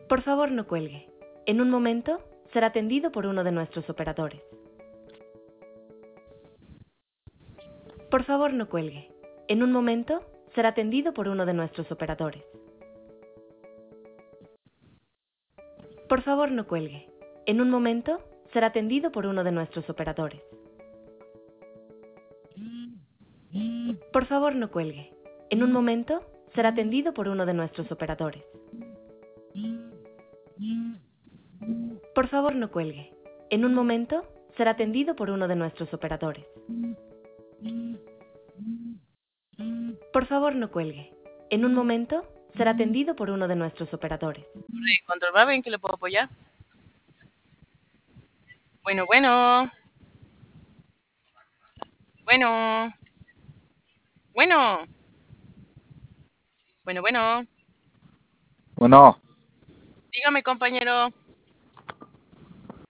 Por favor, no cuelgue. En un momento será atendido por uno de nuestros operadores. Por favor, no cuelgue. En un momento será atendido por uno de nuestros operadores. Por favor, no cuelgue. En un momento será atendido por uno de nuestros operadores. Por favor, no cuelgue. En un momento será atendido por uno de nuestros operadores. Por favor, no cuelgue. En un momento será atendido por uno de nuestros operadores. Por favor, no cuelgue. En un momento será atendido por uno de nuestros operadores. Control Bravo, ¿en qué le puedo apoyar? Bueno, bueno. Bueno. Bueno. Bueno, bueno. Bueno, Dígame, compañero.